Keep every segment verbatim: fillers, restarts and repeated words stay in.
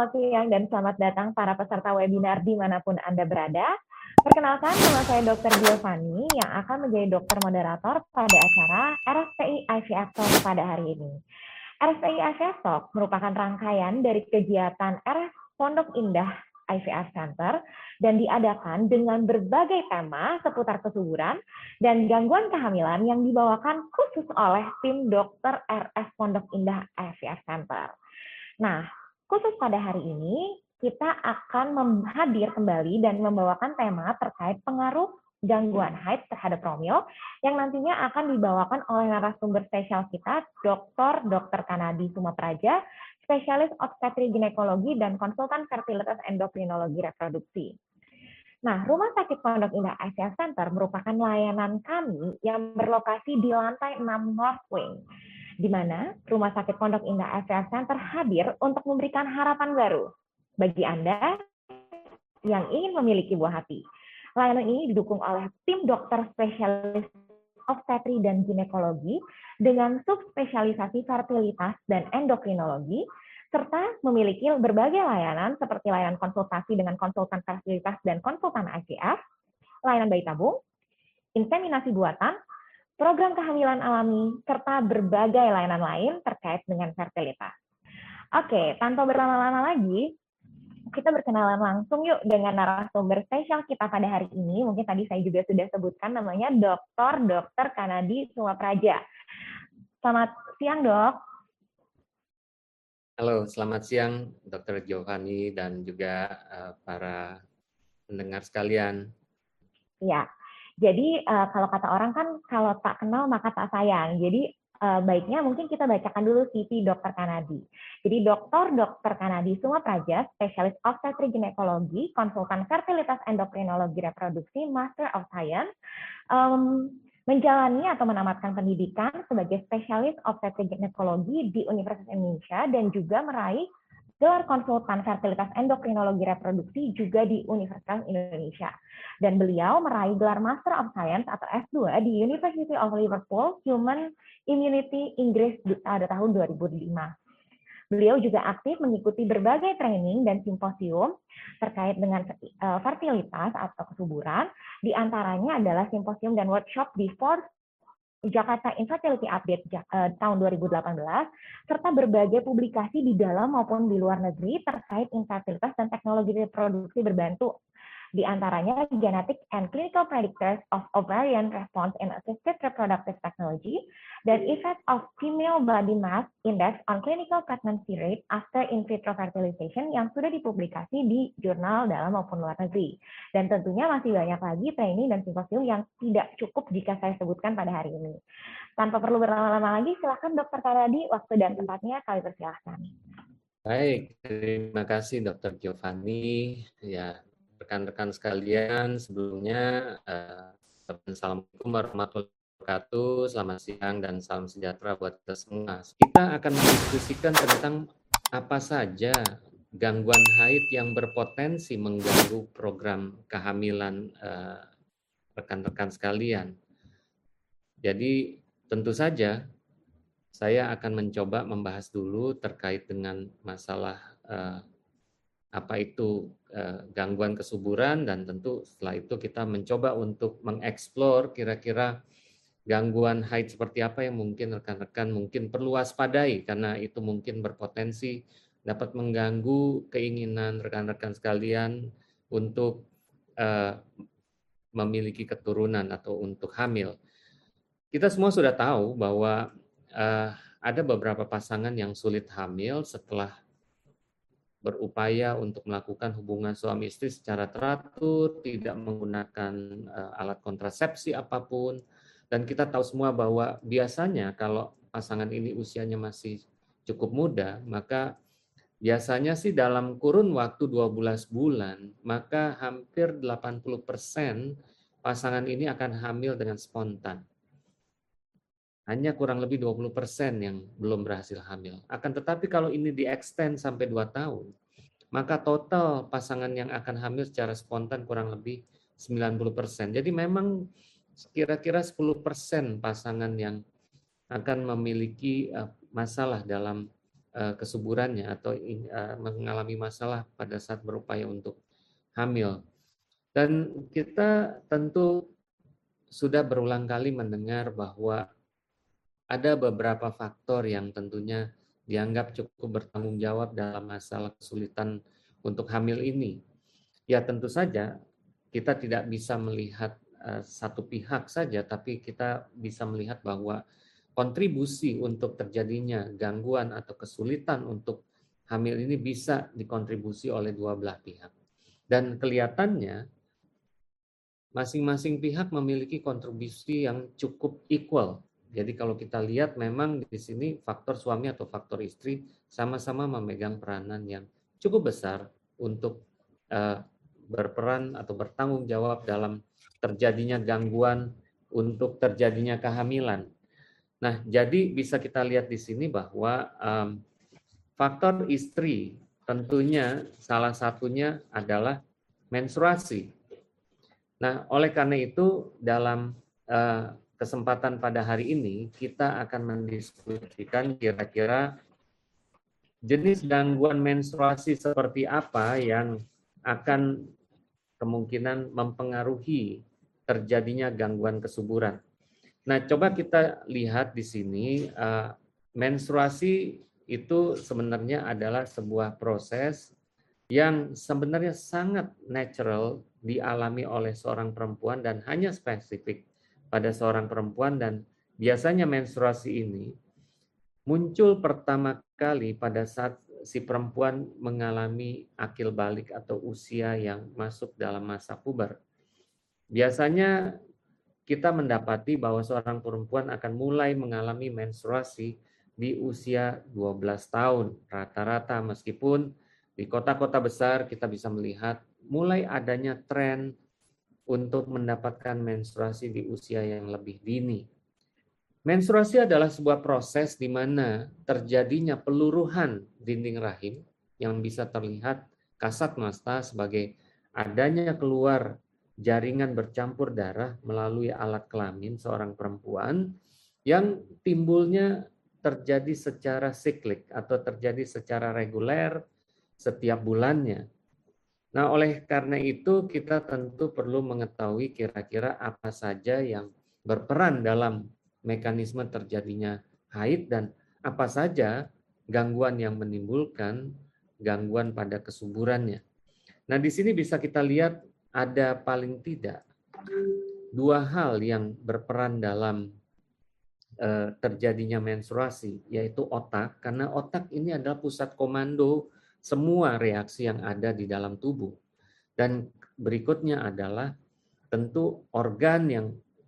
selamat siang dan selamat datang para peserta webinar dimanapun Anda berada. Perkenalkan, nama saya dokter Giovanni yang akan menjadi dokter moderator pada acara R S P I I V F Talk pada hari ini. R S P I I V F Talk merupakan rangkaian dari kegiatan R S Pondok Indah I V F Center dan diadakan dengan berbagai tema seputar kesuburan dan gangguan kehamilan yang dibawakan khusus oleh tim dokter R S Pondok Indah I V F Center. Nah, khusus pada hari ini, kita akan hadir kembali dan membawakan tema terkait pengaruh gangguan haid terhadap promil yang nantinya akan dibawakan oleh narasumber spesial kita, Doktor Dokter Kanadi Sumapraja, spesialis obstetri ginekologi dan konsultan fertilitas endokrinologi reproduksi. Nah, Rumah Sakit Pondok Indah I V F Center merupakan layanan kami yang berlokasi di lantai enam North Wing, di mana Rumah Sakit Pondok Indah I V F Center hadir untuk memberikan harapan baru bagi Anda yang ingin memiliki buah hati. Layanan ini didukung oleh tim dokter spesialis obstetri dan ginekologi dengan subspesialisasi fertilitas dan endokrinologi, serta memiliki berbagai layanan seperti layanan konsultasi dengan konsultan fertilitas dan konsultan I V F, layanan bayi tabung, inseminasi buatan, program kehamilan alami, serta berbagai layanan lain terkait dengan fertilitas. Oke, tanpa berlama-lama lagi, kita berkenalan langsung yuk dengan narasumber spesial kita pada hari ini. Mungkin tadi saya juga sudah sebutkan namanya Doktor Dokter Kanadi Sumapraja. Selamat siang, Dok. Halo, selamat siang Dokter Giovanni dan juga uh, para pendengar sekalian. Ya. Jadi uh, kalau kata orang kan kalau tak kenal maka tak sayang. Jadi uh, baiknya mungkin kita bacakan dulu C V Dokter Kanadi. Jadi Doktor Dokter Kanadi Sumapraja, spesialis obstetri ginekologi, konsultan fertilitas endokrinologi reproduksi, Master of Science, um, menjalani atau menamatkan pendidikan sebagai spesialis obstetri ginekologi di Universitas Indonesia dan juga meraih gelar konsultan fertilitas endokrinologi reproduksi juga di Universitas Indonesia. Dan beliau meraih gelar Master of Science atau S dua di University of Liverpool Human Immunity Inggris pada tahun dua ribu lima. Beliau juga aktif mengikuti berbagai training dan simposium terkait dengan fertilitas atau kesuburan. Di antaranya adalah simposium dan workshop di Forbes Jakarta Infertility Update tahun dua ribu delapan belas, serta berbagai publikasi di dalam maupun di luar negeri terkait infertilitas dan teknologi reproduksi berbantu. Di antaranya Genetic and Clinical Predictors of Ovarian Response in Assisted Reproductive Technology dan Effect of Female Body Mass Index on Clinical Pregnancy Rate After In Vitro Fertilization yang sudah dipublikasi di jurnal dalam maupun luar negeri. Dan tentunya masih banyak lagi training dan simposium yang tidak cukup jika saya sebutkan pada hari ini. Tanpa perlu berlama-lama lagi, silakan Dokter Kanadi, waktu dan tempatnya kami persilahkan. Baik, terima kasih Dokter Giovanni. Ya, rekan-rekan sekalian, sebelumnya uh, Assalamualaikum warahmatullahi wabarakatuh, selamat siang dan salam sejahtera buat kita semua. Kita akan mendiskusikan tentang apa saja gangguan haid yang berpotensi mengganggu program kehamilan uh, rekan-rekan sekalian. Jadi tentu saja saya akan mencoba membahas dulu terkait dengan masalah uh, apa itu eh, gangguan kesuburan, dan tentu setelah itu kita mencoba untuk mengeksplor kira-kira gangguan haid seperti apa yang mungkin rekan-rekan mungkin perlu waspadai karena itu mungkin berpotensi dapat mengganggu keinginan rekan-rekan sekalian untuk eh, memiliki keturunan atau untuk hamil. Kita semua sudah tahu bahwa eh, ada beberapa pasangan yang sulit hamil setelah berupaya untuk melakukan hubungan suami istri secara teratur, tidak menggunakan uh, alat kontrasepsi apapun. Dan kita tahu semua bahwa biasanya kalau pasangan ini usianya masih cukup muda, maka biasanya sih dalam kurun waktu dua belas bulan, maka hampir delapan puluh persen pasangan ini akan hamil dengan spontan. Hanya kurang lebih dua puluh persen yang belum berhasil hamil. Akan tetapi kalau ini di-extend sampai dua tahun, maka total pasangan yang akan hamil secara spontan kurang lebih sembilan puluh persen. Jadi memang kira-kira sepuluh persen pasangan yang akan memiliki masalah dalam uh, kesuburannya atau uh, mengalami masalah pada saat berupaya untuk hamil. Dan kita tentu sudah berulang kali mendengar bahwa ada beberapa faktor yang tentunya dianggap cukup bertanggung jawab dalam masalah kesulitan untuk hamil ini. Ya tentu saja kita tidak bisa melihat uh, satu pihak saja, tapi kita bisa melihat bahwa kontribusi untuk terjadinya gangguan atau kesulitan untuk hamil ini bisa dikontribusi oleh dua belah pihak. Dan kelihatannya masing-masing pihak memiliki kontribusi yang cukup equal. Jadi kalau kita lihat memang di sini faktor suami atau faktor istri sama-sama memegang peranan yang cukup besar untuk uh, berperan atau bertanggung jawab dalam terjadinya gangguan untuk terjadinya kehamilan. Nah, jadi bisa kita lihat di sini bahwa um, faktor istri tentunya salah satunya adalah menstruasi. Nah, oleh karena itu dalam uh, kesempatan pada hari ini kita akan mendiskusikan kira-kira jenis gangguan menstruasi seperti apa yang akan kemungkinan mempengaruhi terjadinya gangguan kesuburan. Nah, coba kita lihat di sini, uh, menstruasi itu sebenarnya adalah sebuah proses yang sebenarnya sangat natural dialami oleh seorang perempuan dan hanya spesifik pada seorang perempuan, dan biasanya menstruasi ini muncul pertama kali pada saat si perempuan mengalami akil balik atau usia yang masuk dalam masa puber. Biasanya kita mendapati bahwa seorang perempuan akan mulai mengalami menstruasi di usia dua belas tahun rata-rata, meskipun di kota-kota besar kita bisa melihat mulai adanya tren untuk mendapatkan menstruasi di usia yang lebih dini. Menstruasi adalah sebuah proses di mana terjadinya peluruhan dinding rahim yang bisa terlihat kasat mata sebagai adanya keluar jaringan bercampur darah melalui alat kelamin seorang perempuan yang timbulnya terjadi secara siklik atau terjadi secara reguler setiap bulannya. Nah, oleh karena itu kita tentu perlu mengetahui kira-kira apa saja yang berperan dalam mekanisme terjadinya haid dan apa saja gangguan yang menimbulkan gangguan pada kesuburannya. Nah, di sini bisa kita lihat ada paling tidak dua hal yang berperan dalam uh, terjadinya menstruasi, yaitu otak, karena otak ini adalah pusat komando semua reaksi yang ada di dalam tubuh. Dan berikutnya adalah tentu organ yang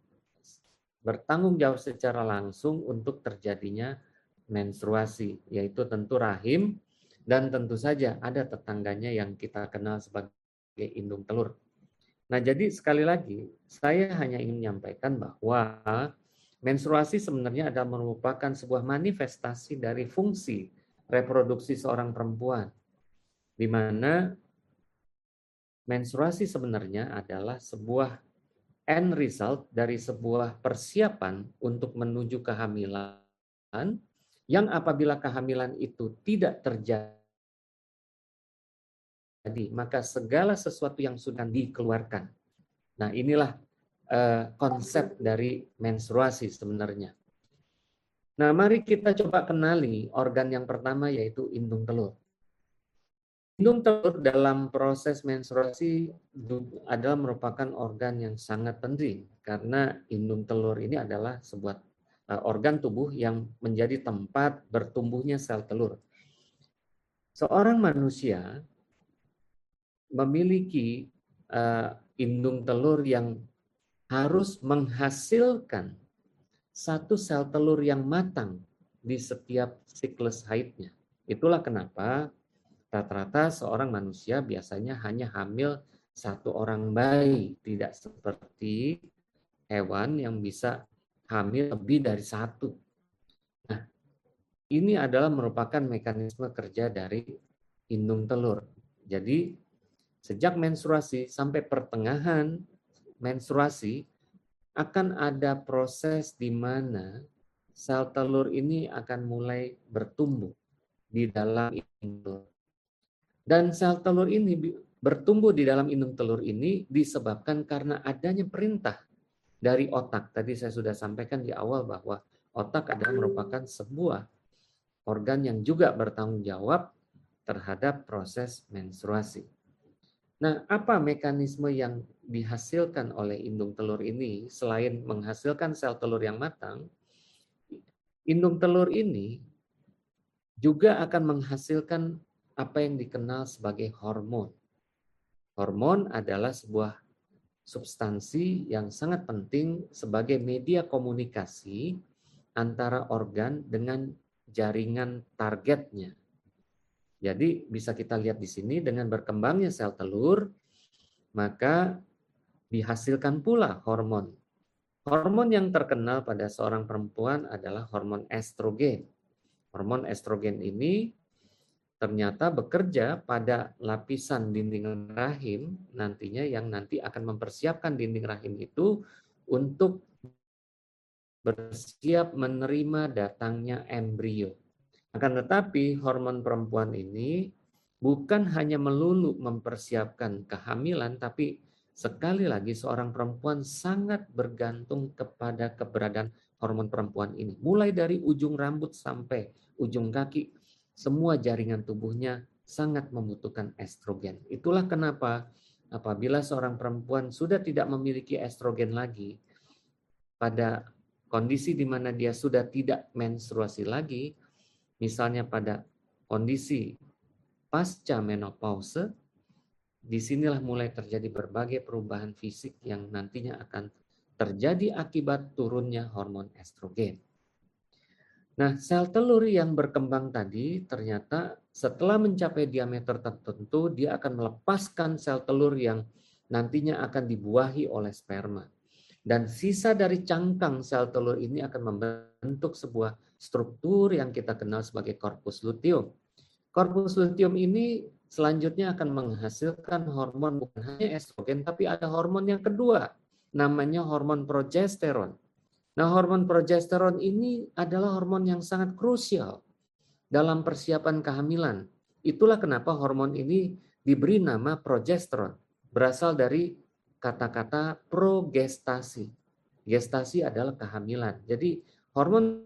bertanggung jawab secara langsung untuk terjadinya menstruasi, yaitu tentu rahim, dan tentu saja ada tetangganya yang kita kenal sebagai indung telur. Nah, jadi sekali lagi, saya hanya ingin menyampaikan bahwa menstruasi sebenarnya adalah merupakan sebuah manifestasi dari fungsi reproduksi seorang perempuan, di mana menstruasi sebenarnya adalah sebuah end result dari sebuah persiapan untuk menuju kehamilan, yang apabila kehamilan itu tidak terjadi, jadi maka segala sesuatu yang sudah dikeluarkan. Nah, inilah uh, konsep dari menstruasi sebenarnya. Nah, mari kita coba kenali organ yang pertama, yaitu indung telur. Indung telur dalam proses menstruasi adalah merupakan organ yang sangat penting, karena indung telur ini adalah sebuah uh, organ tubuh yang menjadi tempat bertumbuhnya sel telur. Seorang manusia memiliki uh, indung telur yang harus menghasilkan satu sel telur yang matang di setiap siklus haidnya. Itulah kenapa rata-rata seorang manusia biasanya hanya hamil satu orang bayi, tidak seperti hewan yang bisa hamil lebih dari satu. Nah, ini adalah merupakan mekanisme kerja dari indung telur. Jadi sejak menstruasi sampai pertengahan menstruasi akan ada proses di mana sel telur ini akan mulai bertumbuh di dalam indung telur. Dan sel telur ini bertumbuh di dalam indung telur ini disebabkan karena adanya perintah dari otak. Tadi saya sudah sampaikan di awal bahwa otak adalah merupakan sebuah organ yang juga bertanggung jawab terhadap proses menstruasi. Nah, apa mekanisme yang dihasilkan oleh indung telur ini selain menghasilkan sel telur yang matang? Indung telur ini juga akan menghasilkan apa yang dikenal sebagai hormon. Hormon adalah sebuah substansi yang sangat penting sebagai media komunikasi antara organ dengan jaringan targetnya. Jadi bisa kita lihat di sini dengan berkembangnya sel telur, maka dihasilkan pula hormon. Hormon yang terkenal pada seorang perempuan adalah hormon estrogen. Hormon estrogen ini ternyata bekerja pada lapisan dinding rahim nantinya yang nanti akan mempersiapkan dinding rahim itu untuk bersiap menerima datangnya embrio. Akan tetapi hormon perempuan ini bukan hanya melulu mempersiapkan kehamilan, tapi sekali lagi seorang perempuan sangat bergantung kepada keberadaan hormon perempuan ini. Mulai dari ujung rambut sampai ujung kaki, semua jaringan tubuhnya sangat membutuhkan estrogen. Itulah kenapa apabila seorang perempuan sudah tidak memiliki estrogen lagi, pada kondisi di mana dia sudah tidak menstruasi lagi, misalnya pada kondisi pasca menopause, disinilah mulai terjadi berbagai perubahan fisik yang nantinya akan terjadi akibat turunnya hormon estrogen. Nah, sel telur yang berkembang tadi ternyata setelah mencapai diameter tertentu, dia akan melepaskan sel telur yang nantinya akan dibuahi oleh sperma. Dan sisa dari cangkang sel telur ini akan membentuk sebuah struktur yang kita kenal sebagai corpus luteum. Corpus luteum ini selanjutnya akan menghasilkan hormon bukan hanya estrogen, tapi ada hormon yang kedua, namanya hormon progesteron. Nah, hormon progesteron ini adalah hormon yang sangat krusial dalam persiapan kehamilan. Itulah kenapa hormon ini diberi nama progesteron, berasal dari kata-kata progestasi. Gestasi adalah kehamilan. Jadi hormon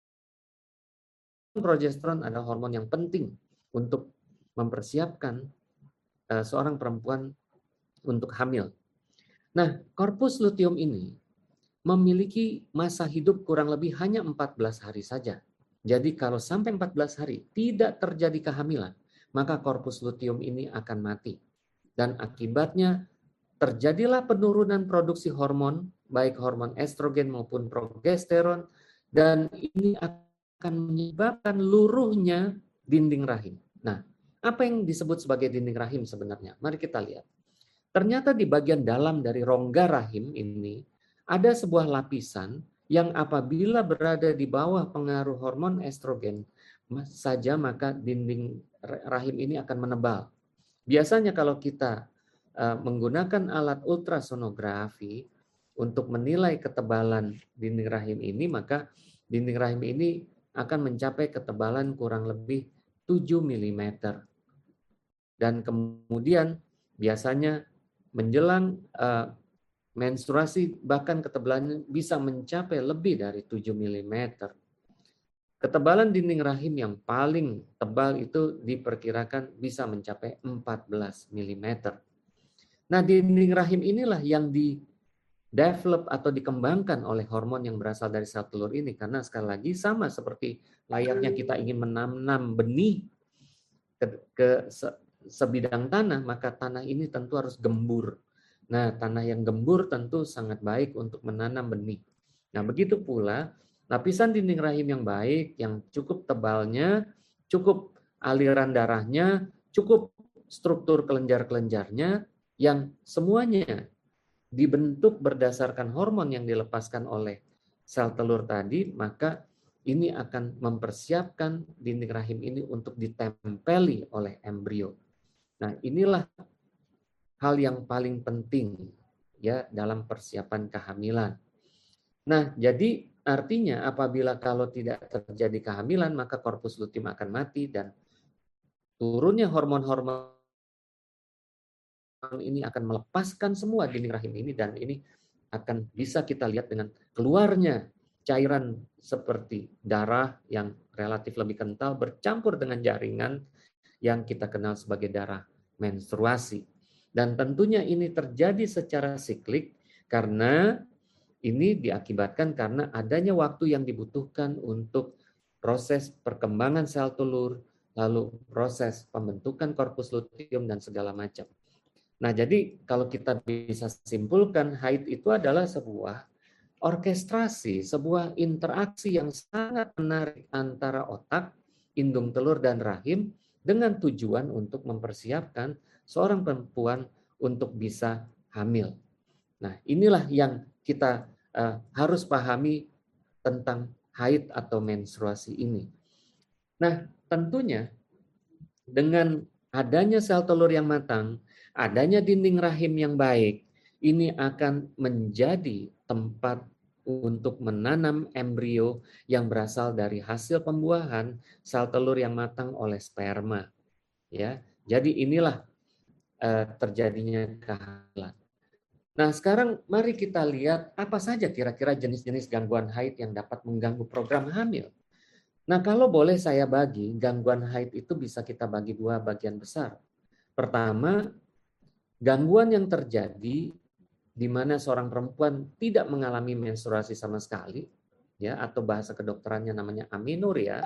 progesteron adalah hormon yang penting untuk mempersiapkan uh, seorang perempuan untuk hamil. Nah, corpus luteum ini memiliki masa hidup kurang lebih hanya empat belas hari saja. Jadi kalau sampai empat belas hari tidak terjadi kehamilan, maka corpus luteum ini akan mati. Dan akibatnya terjadilah penurunan produksi hormon, baik hormon estrogen maupun progesteron, dan ini akan menyebabkan luruhnya dinding rahim. Nah, apa yang disebut sebagai dinding rahim sebenarnya? Mari kita lihat. Ternyata di bagian dalam dari rongga rahim ini ada sebuah lapisan yang apabila berada di bawah pengaruh hormon estrogen saja, maka dinding rahim ini akan menebal. Biasanya kalau kita uh, menggunakan alat ultrasonografi untuk menilai ketebalan dinding rahim ini, maka dinding rahim ini akan mencapai ketebalan kurang lebih tujuh milimeter. Dan kemudian biasanya menjelang uh, menstruasi bahkan ketebalannya bisa mencapai lebih dari tujuh milimeter. Ketebalan dinding rahim yang paling tebal itu diperkirakan bisa mencapai empat belas milimeter. Nah, dinding rahim inilah yang di-develop atau dikembangkan oleh hormon yang berasal dari sel telur ini. Karena sekali lagi sama seperti layaknya kita ingin menanam benih ke, ke sebidang tanah, maka tanah ini tentu harus gembur. Nah, tanah yang gembur tentu sangat baik untuk menanam benih. Nah, begitu pula lapisan dinding rahim yang baik, yang cukup tebalnya, cukup aliran darahnya, cukup struktur kelenjar-kelenjarnya, yang semuanya dibentuk berdasarkan hormon yang dilepaskan oleh sel telur tadi, maka ini akan mempersiapkan dinding rahim ini untuk ditempeli oleh embrio. Nah, inilah hal yang paling penting ya dalam persiapan kehamilan. Nah, jadi artinya apabila kalau tidak terjadi kehamilan, maka korpus luteum akan mati dan turunnya hormon-hormon ini akan melepaskan semua dinding rahim ini, dan ini akan bisa kita lihat dengan keluarnya cairan seperti darah yang relatif lebih kental bercampur dengan jaringan yang kita kenal sebagai darah menstruasi. Dan tentunya ini terjadi secara siklik karena ini diakibatkan karena adanya waktu yang dibutuhkan untuk proses perkembangan sel telur, lalu proses pembentukan korpus luteum dan segala macam. Nah, jadi kalau kita bisa simpulkan, haid itu adalah sebuah orkestrasi, sebuah interaksi yang sangat menarik antara otak, indung telur, dan rahim dengan tujuan untuk mempersiapkan seorang perempuan untuk bisa hamil. Nah, inilah yang kita uh, harus pahami tentang haid atau menstruasi ini. Nah, tentunya dengan adanya sel telur yang matang, adanya dinding rahim yang baik, ini akan menjadi tempat untuk menanam embrio yang berasal dari hasil pembuahan sel telur yang matang oleh sperma. Ya, jadi inilah uh, terjadinya kehamilan. Nah, sekarang mari kita lihat apa saja kira-kira jenis-jenis gangguan haid yang dapat mengganggu program hamil. Nah, kalau boleh saya bagi, gangguan haid itu bisa kita bagi dua bagian besar. Pertama, gangguan yang terjadi di mana seorang perempuan tidak mengalami menstruasi sama sekali, ya, atau bahasa kedokterannya namanya amenorrea.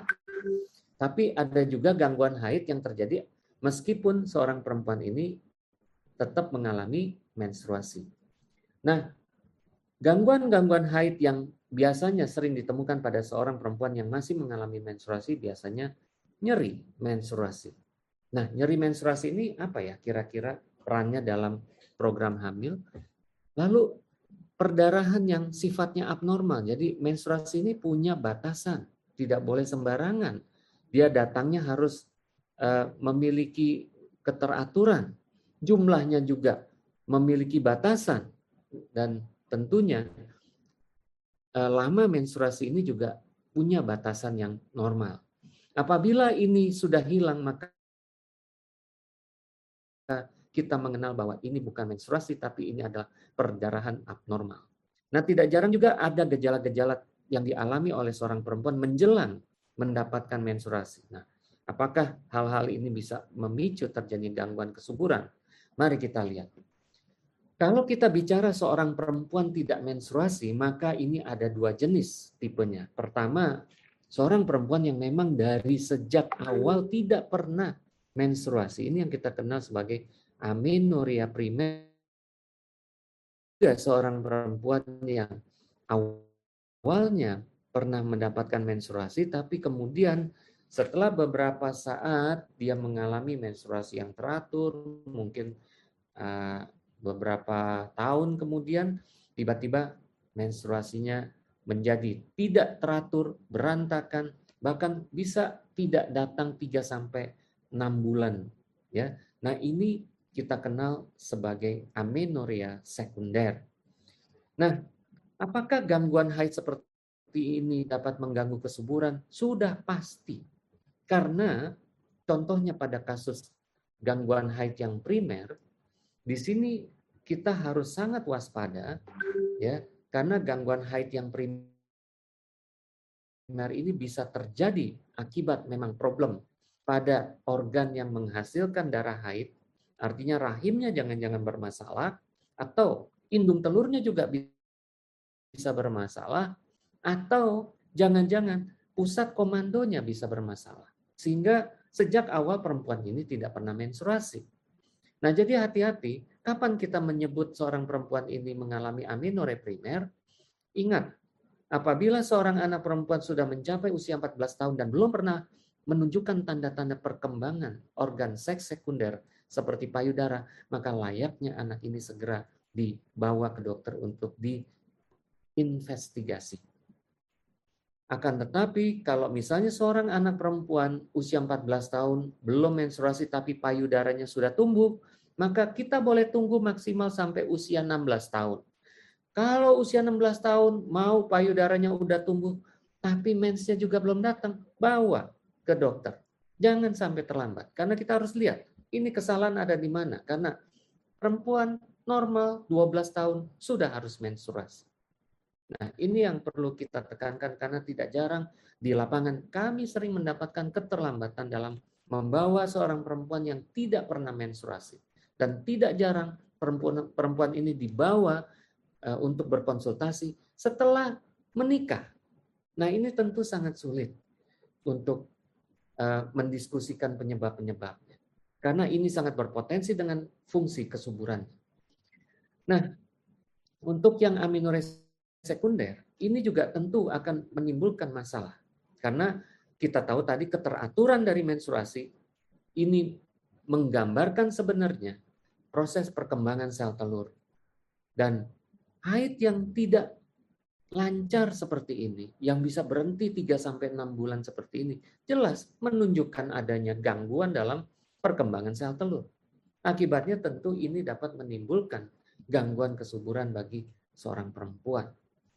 Tapi ada juga gangguan haid yang terjadi meskipun seorang perempuan ini tetap mengalami menstruasi. Nah, gangguan-gangguan haid yang biasanya sering ditemukan pada seorang perempuan yang masih mengalami menstruasi biasanya nyeri menstruasi. Nah, nyeri menstruasi ini apa ya kira-kira perannya dalam program hamil? Lalu perdarahan yang sifatnya abnormal. Jadi menstruasi ini punya batasan, tidak boleh sembarangan. Dia datangnya harus uh, memiliki keteraturan. Jumlahnya juga memiliki batasan, dan tentunya uh, lama menstruasi ini juga punya batasan yang normal. Apabila ini sudah hilang, maka kita mengenal bahwa ini bukan menstruasi, tapi ini adalah perdarahan abnormal. Nah, tidak jarang juga ada gejala-gejala yang dialami oleh seorang perempuan menjelang mendapatkan menstruasi. Nah, apakah hal-hal ini bisa memicu terjadi gangguan kesuburan? Mari kita lihat. Kalau kita bicara seorang perempuan tidak menstruasi, maka ini ada dua jenis tipenya. Pertama, seorang perempuan yang memang dari sejak awal tidak pernah menstruasi. Ini yang kita kenal sebagai amenorrea primer. Juga seorang perempuan yang awalnya pernah mendapatkan menstruasi, tapi kemudian setelah beberapa saat dia mengalami menstruasi yang teratur, mungkin uh, beberapa tahun kemudian tiba-tiba menstruasinya menjadi tidak teratur, berantakan, bahkan bisa tidak datang tiga sampai enam bulan. Ya, nah ini kita kenal sebagai amenorrea sekunder. Nah, apakah gangguan haid seperti ini dapat mengganggu kesuburan? Sudah pasti. Karena contohnya pada kasus gangguan haid yang primer, di sini kita harus sangat waspada, ya, karena gangguan haid yang primer ini bisa terjadi akibat memang problem pada organ yang menghasilkan darah haid. Artinya rahimnya jangan-jangan bermasalah, atau indung telurnya juga bisa bermasalah, atau jangan-jangan pusat komandonya bisa bermasalah. Sehingga sejak awal perempuan ini tidak pernah menstruasi. Nah, jadi hati-hati kapan kita menyebut seorang perempuan ini mengalami amenorrea primer. Ingat, apabila seorang anak perempuan sudah mencapai usia empat belas tahun dan belum pernah menunjukkan tanda-tanda perkembangan organ seks sekunder seperti payudara, maka layaknya anak ini segera dibawa ke dokter untuk diinvestigasi. Akan tetapi kalau misalnya seorang anak perempuan usia empat belas tahun belum menstruasi tapi payudaranya sudah tumbuh, maka kita boleh tunggu maksimal sampai usia enam belas tahun. Kalau usia enam belas tahun, mau payudaranya udah tumbuh, tapi mensnya juga belum datang, bawa ke dokter. Jangan sampai terlambat, karena kita harus lihat, ini kesalahan ada di mana. Karena perempuan normal dua belas tahun sudah harus menstruasi. Nah, ini yang perlu kita tekankan, karena tidak jarang di lapangan kami sering mendapatkan keterlambatan dalam membawa seorang perempuan yang tidak pernah menstruasi. Dan tidak jarang perempuan, perempuan ini dibawa untuk berkonsultasi setelah menikah. Nah, ini tentu sangat sulit untuk uh, mendiskusikan penyebab-penyebabnya. Karena ini sangat berpotensi dengan fungsi kesuburan. Nah, untuk yang amenorrea sekunder, ini juga tentu akan menimbulkan masalah. Karena kita tahu tadi keteraturan dari menstruasi, ini menggambarkan sebenarnya proses perkembangan sel telur. Dan haid yang tidak lancar seperti ini, yang bisa berhenti tiga sampai enam bulan seperti ini, jelas menunjukkan adanya gangguan dalam perkembangan sel telur. Akibatnya tentu ini dapat menimbulkan gangguan kesuburan bagi seorang perempuan.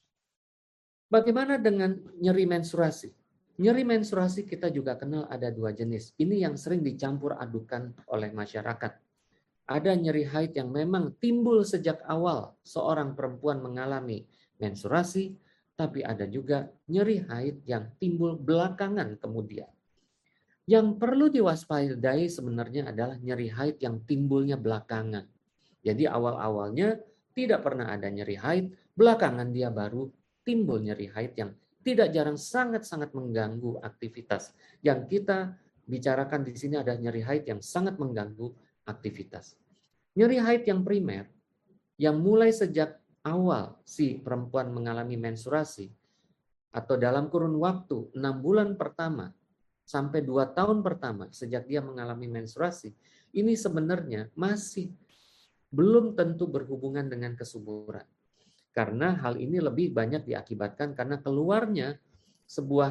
Bagaimana dengan nyeri menstruasi? Nyeri menstruasi kita juga kenal ada dua jenis. Ini yang sering dicampur adukan oleh masyarakat. Ada nyeri haid yang memang timbul sejak awal seorang perempuan mengalami menstruasi, tapi ada juga nyeri haid yang timbul belakangan kemudian. Yang perlu diwaspadai sebenarnya adalah nyeri haid yang timbulnya belakangan. Jadi awal-awalnya tidak pernah ada nyeri haid, belakangan dia baru timbul nyeri haid yang tidak jarang sangat-sangat mengganggu aktivitas. Yang kita bicarakan di sini ada nyeri haid yang sangat mengganggu aktivitas. Nyeri haid yang primer, yang mulai sejak awal si perempuan mengalami menstruasi, atau dalam kurun waktu enam bulan pertama sampai dua tahun pertama sejak dia mengalami menstruasi, ini sebenarnya masih belum tentu berhubungan dengan kesuburan. Karena hal ini lebih banyak diakibatkan karena keluarnya sebuah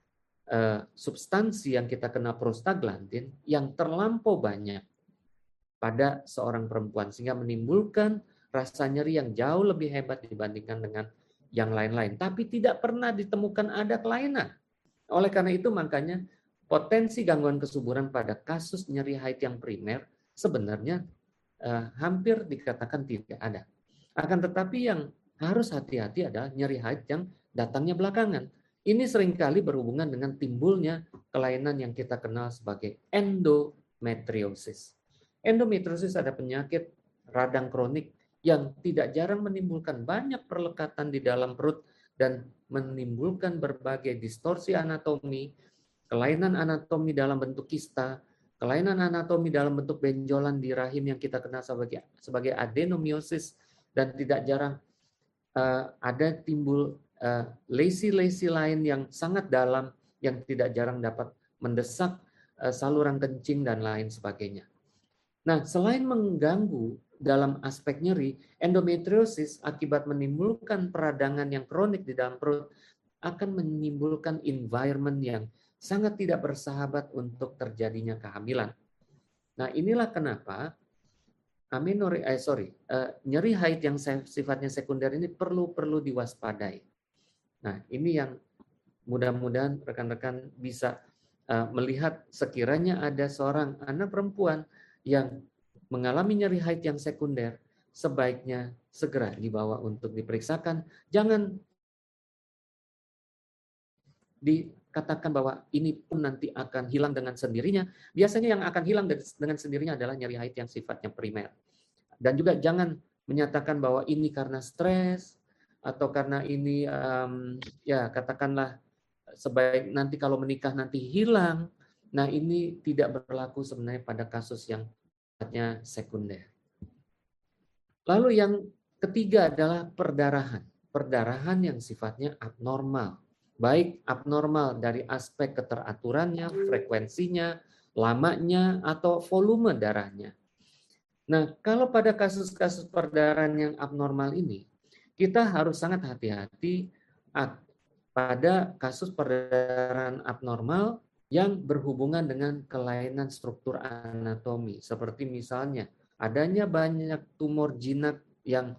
uh, substansi yang kita kenal prostaglandin yang terlampau banyak pada seorang perempuan, sehingga menimbulkan rasa nyeri yang jauh lebih hebat dibandingkan dengan yang lain-lain. Tapi tidak pernah ditemukan ada kelainan. Oleh karena itu makanya potensi gangguan kesuburan pada kasus nyeri haid yang primer sebenarnya eh, hampir dikatakan tidak ada. Akan tetapi yang harus hati-hati adalah nyeri haid yang datangnya belakangan. Ini seringkali berhubungan dengan timbulnya kelainan yang kita kenal sebagai endometriosis. Endometriosis ada penyakit radang kronik yang tidak jarang menimbulkan banyak perlekatan di dalam perut dan menimbulkan berbagai distorsi anatomi, kelainan anatomi dalam bentuk kista, kelainan anatomi dalam bentuk benjolan di rahim yang kita kenal sebagai sebagai adenomiosis, dan tidak jarang uh, ada timbul uh, lesi-lesi lain yang sangat dalam yang tidak jarang dapat mendesak uh, saluran kencing dan lain sebagainya. Nah, selain mengganggu dalam aspek nyeri, endometriosis akibat menimbulkan peradangan yang kronik di dalam perut akan menimbulkan environment yang sangat tidak bersahabat untuk terjadinya kehamilan. Nah, inilah kenapa amenorrea, eh, sorry, uh, nyeri haid yang sifatnya sekunder ini perlu perlu diwaspadai. Nah, ini yang mudah-mudahan rekan-rekan bisa uh, melihat sekiranya ada seorang anak perempuan yang mengalami nyeri haid yang sekunder, sebaiknya segera dibawa untuk diperiksakan. Jangan dikatakan bahwa ini pun nanti akan hilang dengan sendirinya. Biasanya yang akan hilang dengan sendirinya adalah nyeri haid yang sifatnya primer. Dan juga jangan menyatakan bahwa ini karena stres atau karena ini um, ya katakanlah sebaik nanti kalau menikah nanti hilang. Nah, ini tidak berlaku sebenarnya pada kasus yang sifatnya sekunder. Lalu yang ketiga adalah perdarahan. Perdarahan yang sifatnya abnormal. Baik abnormal dari aspek keteraturannya, frekuensinya, lamanya, atau volume darahnya. Nah, kalau pada kasus-kasus perdarahan yang abnormal ini, kita harus sangat hati-hati pada kasus perdarahan abnormal yang berhubungan dengan kelainan struktur anatomi. Seperti misalnya adanya banyak tumor jinak yang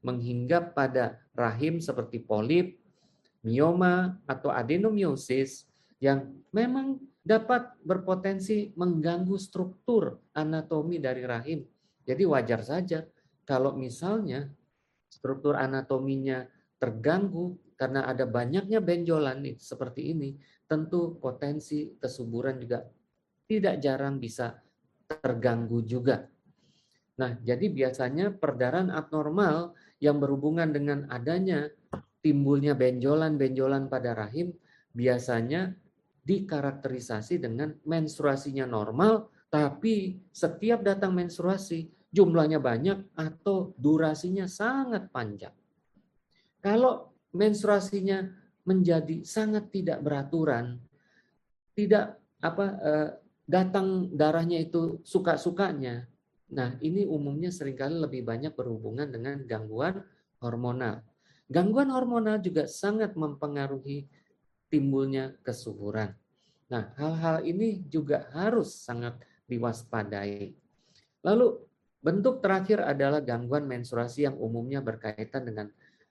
menghinggap pada rahim seperti polip, mioma, atau adenomiosis yang memang dapat berpotensi mengganggu struktur anatomi dari rahim. Jadi wajar saja kalau misalnya struktur anatominya terganggu karena ada banyaknya benjolan nih, seperti ini, tentu potensi kesuburan juga tidak jarang bisa terganggu juga. Nah, jadi biasanya perdarahan abnormal yang berhubungan dengan adanya timbulnya benjolan-benjolan pada rahim biasanya dikarakterisasi dengan menstruasinya normal, tapi setiap datang menstruasi jumlahnya banyak atau durasinya sangat panjang. Kalau menstruasinya menjadi sangat tidak beraturan, tidak apa eh, datang darahnya itu suka-sukanya. Nah, ini umumnya seringkali lebih banyak berhubungan dengan gangguan hormonal. Gangguan hormonal juga sangat mempengaruhi timbulnya kesuburan. Nah, hal-hal ini juga harus sangat diwaspadai. Lalu, bentuk terakhir adalah gangguan menstruasi yang umumnya berkaitan dengan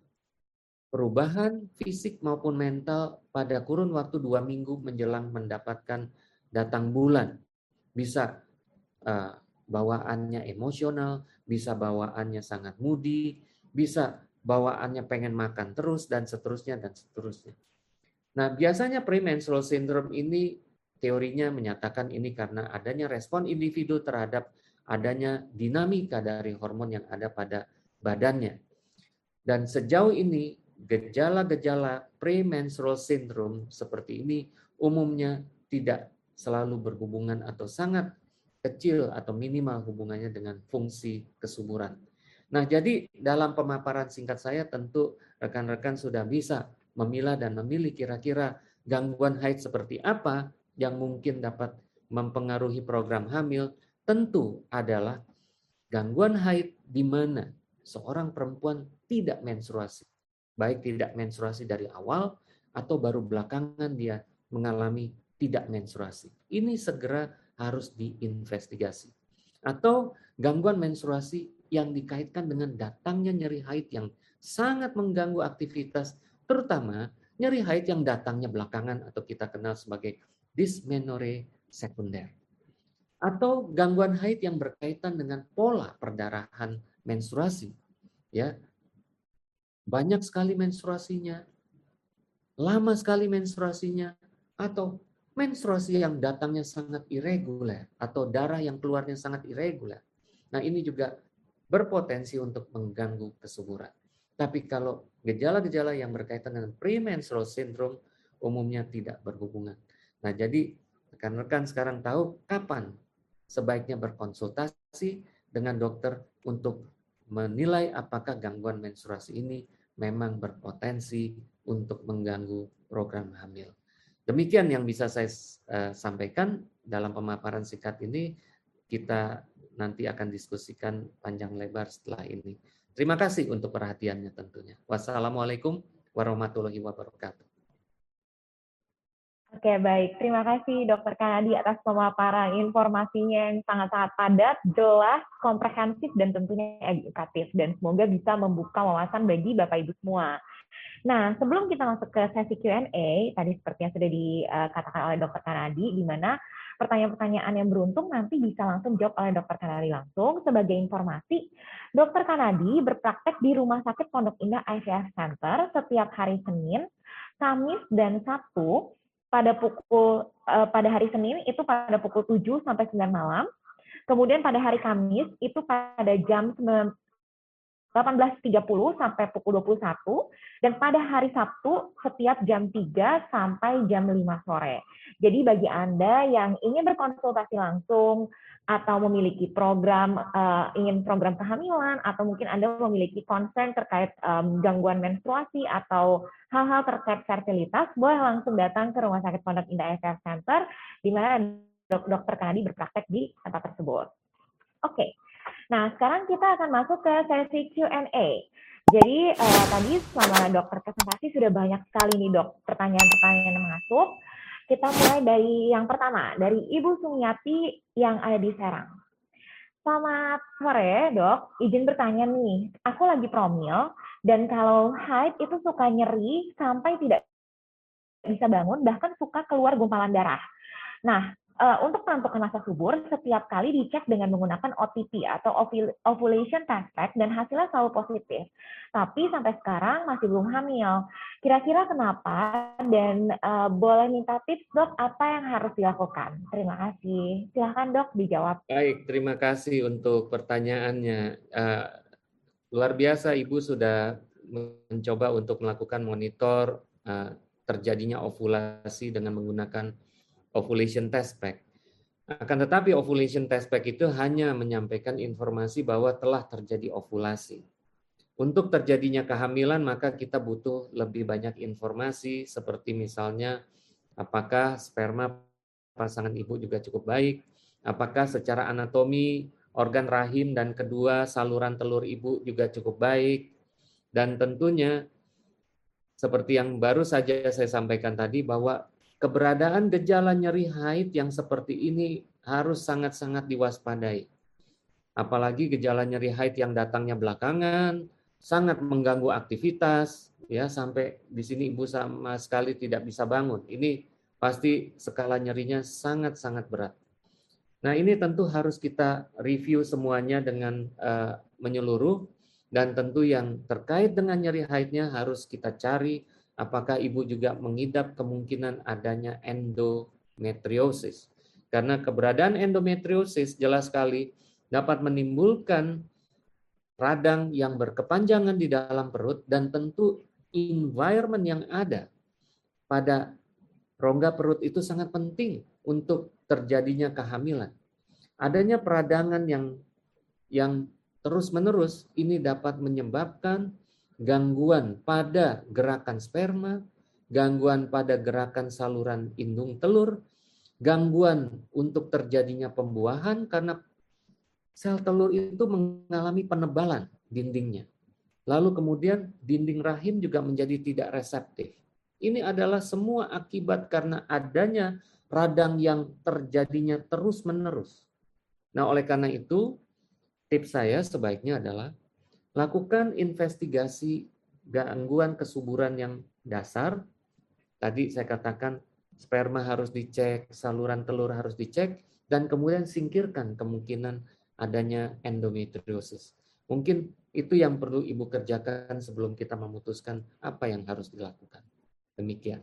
perubahan fisik maupun mental pada kurun waktu dua minggu menjelang mendapatkan datang bulan. Bisa uh, bawaannya emosional, bisa bawaannya sangat moody, bisa bawaannya pengen makan terus, dan seterusnya, dan seterusnya. Nah, biasanya premenstrual syndrome ini teorinya menyatakan ini karena adanya respon individu terhadap adanya dinamika dari hormon yang ada pada badannya. Dan sejauh ini, gejala-gejala premenstrual syndrome seperti ini umumnya tidak selalu berhubungan atau sangat kecil atau minimal hubungannya dengan fungsi kesuburan. Nah, jadi dalam pemaparan singkat saya tentu rekan-rekan sudah bisa memilah dan memilih kira-kira gangguan haid seperti apa yang mungkin dapat mempengaruhi program hamil. Tentu adalah gangguan haid di mana seorang perempuan tidak menstruasi. Baik tidak menstruasi dari awal atau baru belakangan dia mengalami tidak menstruasi. Ini segera harus diinvestigasi. Atau gangguan menstruasi yang dikaitkan dengan datangnya nyeri haid yang sangat mengganggu aktivitas, terutama nyeri haid yang datangnya belakangan atau kita kenal sebagai dysmenorrhea sekunder. Atau gangguan haid yang berkaitan dengan pola perdarahan menstruasi. Ya, banyak sekali menstruasinya, lama sekali menstruasinya, atau menstruasi yang datangnya sangat irregular atau darah yang keluarnya sangat irregular. Nah, ini juga berpotensi untuk mengganggu kesuburan. Tapi kalau gejala-gejala yang berkaitan dengan premenstrual syndrome umumnya tidak berhubungan. Nah, jadi rekan-rekan sekarang tahu kapan sebaiknya berkonsultasi dengan dokter untuk menilai apakah gangguan menstruasi ini memang berpotensi untuk mengganggu program hamil. Demikian yang bisa saya uh, sampaikan dalam pemaparan singkat ini. Kita nanti akan diskusikan panjang lebar setelah ini. Terima kasih untuk perhatiannya tentunya. Wassalamualaikum warahmatullahi wabarakatuh. Oke, baik. Terima kasih Dokter Kanadi atas pemaparan informasinya yang sangat-sangat padat, jelas, komprehensif, dan tentunya edukatif. Dan semoga bisa membuka wawasan bagi Bapak Ibu semua. Nah, sebelum kita masuk ke sesi Q and A, tadi seperti yang sudah dikatakan oleh Dokter Kanadi, di mana pertanyaan-pertanyaan yang beruntung nanti bisa langsung dijawab oleh Dokter Kanadi langsung. Sebagai informasi, Dokter Kanadi berpraktek di Rumah Sakit Pondok Indah I V F Center setiap hari Senin, Kamis, dan Sabtu. Pada pukul uh, pada hari Senin itu pada pukul tujuh sampai sembilan malam. Kemudian pada hari Kamis itu pada jam delapan belas tiga puluh sampai pukul dua puluh satu, dan pada hari Sabtu setiap jam tiga sampai jam lima sore. Jadi bagi Anda yang ingin berkonsultasi langsung atau memiliki program uh, ingin program kehamilan, atau mungkin Anda memiliki concern terkait um, gangguan menstruasi atau hal-hal terkait fertilitas, boleh langsung datang ke Rumah Sakit Pondok Indah I V F Center di mana Dokter Kanadi berpraktek di tempat tersebut. Oke. Okay. Nah, sekarang kita akan masuk ke sesi Q and A. Jadi, uh, tadi selama dokter presentasi sudah banyak sekali nih, Dok, pertanyaan-pertanyaan yang masuk. Kita mulai dari yang pertama, dari Ibu Sumiati yang ada di Serang. Selamat sore, Dok. Izin bertanya nih, aku lagi promil dan kalau haid itu suka nyeri sampai tidak bisa bangun, bahkan suka keluar gumpalan darah. Nah, eh, untuk menentukan masa subur, setiap kali dicek dengan menggunakan O T P atau ovulation test pack dan hasilnya selalu positif. Tapi sampai sekarang masih belum hamil. Kira-kira kenapa? Dan uh, boleh minta tips, Dok, apa yang harus dilakukan? Terima kasih. Silahkan, Dok, dijawab. Baik, terima kasih untuk pertanyaannya. Uh, luar biasa Ibu sudah mencoba untuk melakukan monitor uh, terjadinya ovulasi dengan menggunakan ovulation test pack. Akan tetapi ovulation test pack itu hanya menyampaikan informasi bahwa telah terjadi ovulasi. Untuk terjadinya kehamilan maka kita butuh lebih banyak informasi seperti misalnya apakah sperma pasangan ibu juga cukup baik, apakah secara anatomi organ rahim dan kedua saluran telur ibu juga cukup baik, dan tentunya seperti yang baru saja saya sampaikan tadi bahwa keberadaan gejala nyeri haid yang seperti ini harus sangat-sangat diwaspadai. Apalagi gejala nyeri haid yang datangnya belakangan, sangat mengganggu aktivitas, ya sampai di sini ibu sama sekali tidak bisa bangun. Ini pasti skala nyerinya sangat-sangat berat. Nah ini tentu harus kita review semuanya dengan uh, menyeluruh, dan tentu yang terkait dengan nyeri haidnya harus kita cari apakah ibu juga mengidap kemungkinan adanya endometriosis. Karena keberadaan endometriosis jelas sekali dapat menimbulkan radang yang berkepanjangan di dalam perut, dan tentu environment yang ada pada rongga perut itu sangat penting untuk terjadinya kehamilan. Adanya peradangan yang yang terus-menerus ini dapat menyebabkan gangguan pada gerakan sperma, gangguan pada gerakan saluran indung telur, gangguan untuk terjadinya pembuahan karena sel telur itu mengalami penebalan dindingnya. Lalu kemudian dinding rahim juga menjadi tidak reseptif. Ini adalah semua akibat karena adanya radang yang terjadinya terus-menerus. Nah, oleh karena itu, tips saya sebaiknya adalah lakukan investigasi gangguan kesuburan yang dasar. Tadi saya katakan sperma harus dicek, saluran telur harus dicek, dan kemudian singkirkan kemungkinan adanya endometriosis. Mungkin itu yang perlu Ibu kerjakan sebelum kita memutuskan apa yang harus dilakukan. Demikian.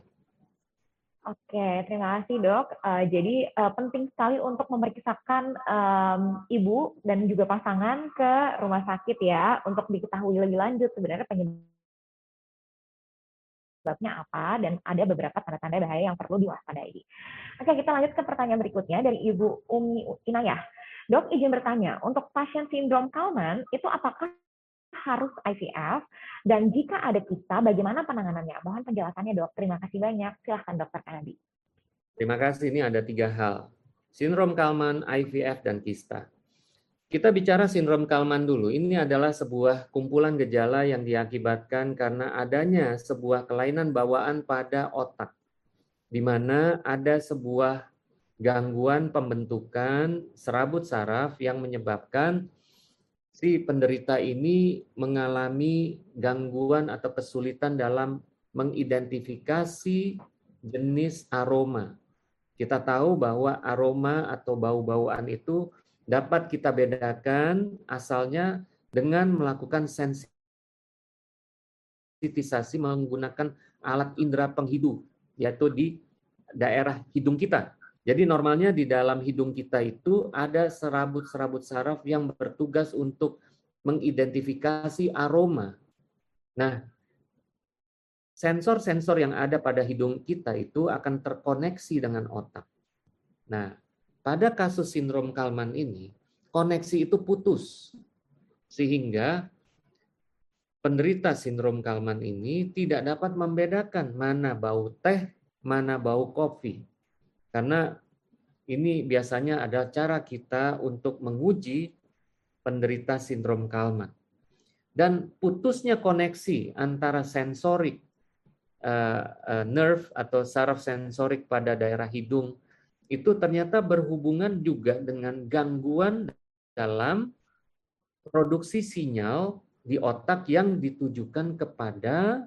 Oke, terima kasih Dok. Uh, jadi uh, penting sekali untuk memeriksakan um, ibu dan juga pasangan ke rumah sakit ya, untuk diketahui lebih lanjut sebenarnya penyebabnya apa, dan ada beberapa tanda-tanda bahaya yang perlu diwaspadai. Oke, kita lanjut ke pertanyaan berikutnya dari Ibu Umi Inayah. Dok, izin bertanya, untuk pasien sindrom Kallmann, itu apakah harus I V F? Dan jika ada kista, bagaimana penanganannya? Mohon penjelasannya, Dok. Terima kasih banyak. Silahkan, Dokter Kennedy. Terima kasih. Ini ada tiga hal. Sindrom Kallmann, I V F, dan kista. Kita bicara sindrom Kallmann dulu. Ini adalah sebuah kumpulan gejala yang diakibatkan karena adanya sebuah kelainan bawaan pada otak, di mana ada sebuah gangguan pembentukan serabut saraf yang menyebabkan si penderita ini mengalami gangguan atau kesulitan dalam mengidentifikasi jenis aroma. Kita tahu bahwa aroma atau bau-bauan itu dapat kita bedakan asalnya dengan melakukan sensitisasi menggunakan alat indera penghidup, yaitu di daerah hidung kita. Jadi normalnya di dalam hidung kita itu ada serabut-serabut saraf yang bertugas untuk mengidentifikasi aroma. Nah, sensor-sensor yang ada pada hidung kita itu akan terkoneksi dengan otak. Nah, pada kasus sindrom Kallmann ini, koneksi itu putus. Sehingga penderita sindrom Kallmann ini tidak dapat membedakan mana bau teh, mana bau kopi. Karena ini biasanya ada cara kita untuk menguji penderita sindrom Kallmann. Dan putusnya koneksi antara sensorik, uh, uh, nerve atau saraf sensorik pada daerah hidung, itu ternyata berhubungan juga dengan gangguan dalam produksi sinyal di otak yang ditujukan kepada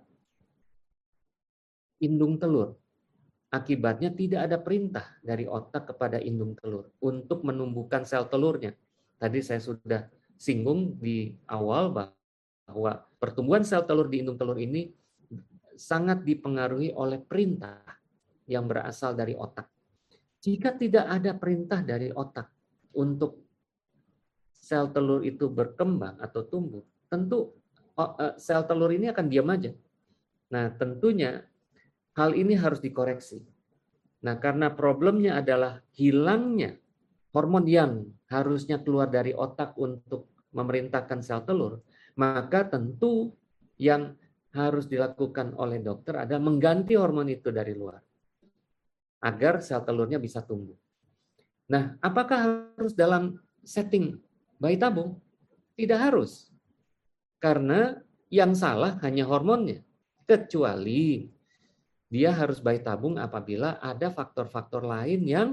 indung telur. Akibatnya tidak ada perintah dari otak kepada indung telur untuk menumbuhkan sel telurnya. Tadi saya sudah singgung di awal bahwa pertumbuhan sel telur di indung telur ini sangat dipengaruhi oleh perintah yang berasal dari otak. Jika tidak ada perintah dari otak untuk sel telur itu berkembang atau tumbuh, tentu sel telur ini akan diam aja. Nah, tentunya hal ini harus dikoreksi. Nah, karena problemnya adalah hilangnya hormon yang harusnya keluar dari otak untuk memerintahkan sel telur, maka tentu yang harus dilakukan oleh dokter adalah mengganti hormon itu dari luar agar sel telurnya bisa tumbuh. Nah, apakah harus dalam setting bayi tabung? Tidak harus. Karena yang salah hanya hormonnya. Kecuali dia harus bayi tabung apabila ada faktor-faktor lain yang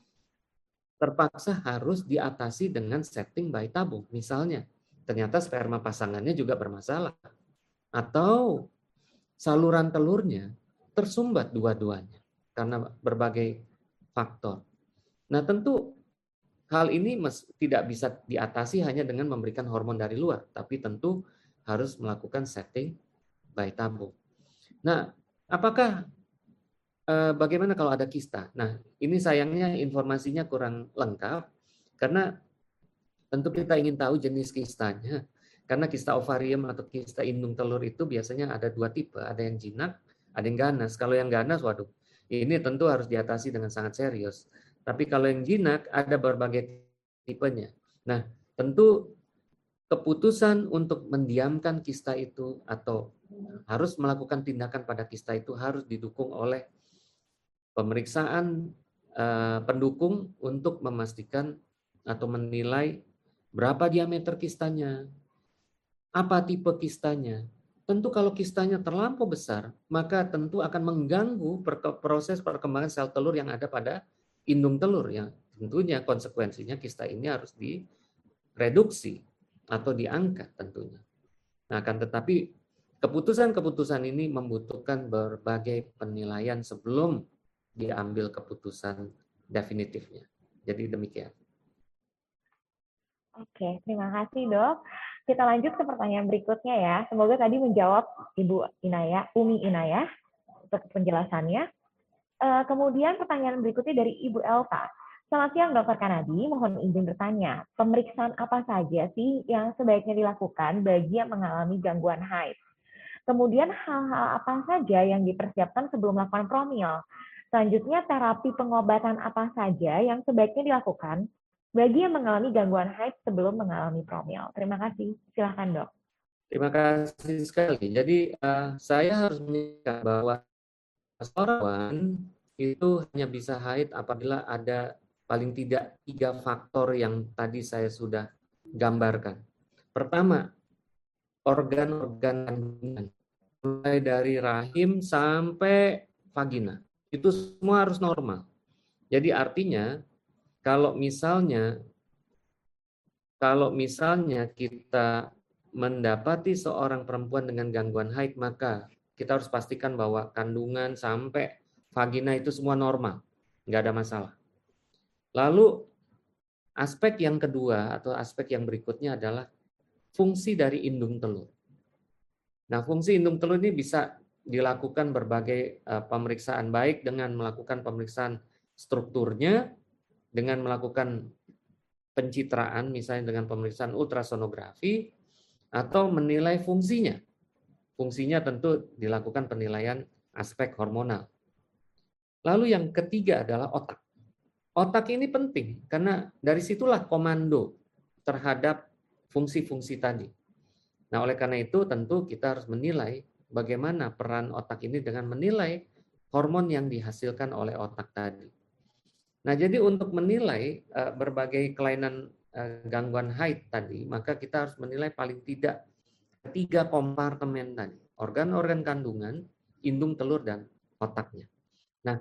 terpaksa harus diatasi dengan setting bayi tabung. Misalnya, ternyata sperma pasangannya juga bermasalah. Atau saluran telurnya tersumbat dua-duanya karena berbagai faktor. Nah, tentu hal ini tidak bisa diatasi hanya dengan memberikan hormon dari luar, tapi tentu harus melakukan setting bayi tabung. Nah, apakah eh, bagaimana kalau ada kista? Nah, ini sayangnya informasinya kurang lengkap karena tentu kita ingin tahu jenis kistanya. Karena kista ovarium atau kista indung telur itu biasanya ada dua tipe, ada yang jinak, ada yang ganas. Kalau yang ganas, waduh, ini tentu harus diatasi dengan sangat serius. Tapi kalau yang jinak ada berbagai tipenya. Nah, tentu keputusan untuk mendiamkan kista itu atau harus melakukan tindakan pada kista itu harus didukung oleh pemeriksaan eh, pendukung untuk memastikan atau menilai berapa diameter kistanya, apa tipe kistanya. Tentu kalau kistanya terlampau besar, maka tentu akan mengganggu proses perkembangan sel telur yang ada pada indung telur. Yang tentunya konsekuensinya kista ini harus direduksi atau diangkat tentunya. Nah, akan tetapi keputusan-keputusan ini membutuhkan berbagai penilaian sebelum diambil keputusan definitifnya. Jadi demikian. Oke, terima kasih dok. Kita lanjut ke pertanyaan berikutnya ya. Semoga tadi menjawab Ibu Inaya, Umi Inaya untuk penjelasannya. Kemudian pertanyaan berikutnya dari Ibu Elta. Selamat siang Dokter Kanadi, mohon izin bertanya, pemeriksaan apa saja sih yang sebaiknya dilakukan bagi yang mengalami gangguan haid? Kemudian hal-hal apa saja yang dipersiapkan sebelum melakukan promil? Selanjutnya terapi pengobatan apa saja yang sebaiknya dilakukan bagi yang mengalami gangguan haid sebelum mengalami promil? Terima kasih. Silakan dok. Terima kasih sekali. Jadi uh, saya harus mengingatkan bahwa seorang itu hanya bisa haid apabila ada paling tidak tiga faktor yang tadi saya sudah gambarkan. Pertama, organ-organ kandungan, mulai dari rahim sampai vagina. Itu semua harus normal. Jadi artinya, kalau misalnya kalau misalnya kita mendapati seorang perempuan dengan gangguan haid, maka kita harus pastikan bahwa kandungan sampai vagina itu semua normal, nggak ada masalah. Lalu aspek yang kedua atau aspek yang berikutnya adalah fungsi dari indung telur. Nah, fungsi indung telur ini bisa dilakukan berbagai uh, pemeriksaan, baik dengan melakukan pemeriksaan strukturnya, dengan melakukan pencitraan, misalnya dengan pemeriksaan ultrasonografi, atau menilai fungsinya. Fungsinya tentu dilakukan penilaian aspek hormonal. Lalu yang ketiga adalah otak. Otak ini penting karena dari situlah komando terhadap fungsi-fungsi tadi. Nah, oleh karena itu tentu kita harus menilai bagaimana peran otak ini dengan menilai hormon yang dihasilkan oleh otak tadi. Nah, jadi untuk menilai uh, berbagai kelainan uh, gangguan haid tadi, maka kita harus menilai paling tidak tiga kompartemen tadi, organ-organ kandungan, indung telur, dan otaknya. Nah,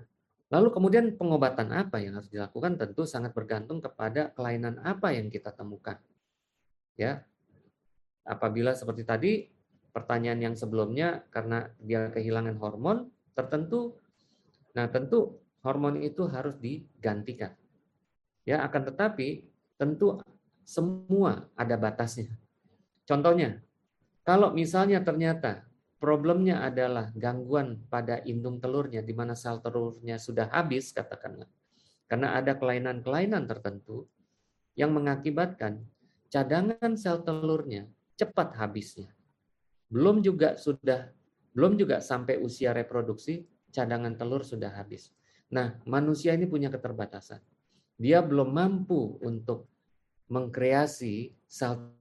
Lalu kemudian pengobatan apa yang harus dilakukan tentu sangat bergantung kepada kelainan apa yang kita temukan. Ya, apabila seperti tadi pertanyaan yang sebelumnya karena dia kehilangan hormon tertentu, nah tentu hormon itu harus digantikan. Ya, akan tetapi tentu semua ada batasnya. Contohnya, kalau misalnya ternyata problemnya adalah gangguan pada indung telurnya, di mana sel telurnya sudah habis, katakanlah, karena ada kelainan-kelainan tertentu yang mengakibatkan cadangan sel telurnya cepat habisnya. Belum juga sudah, belum juga sampai usia reproduksi, cadangan telur sudah habis. Nah, manusia ini punya keterbatasan. Dia belum mampu untuk mengkreasi sel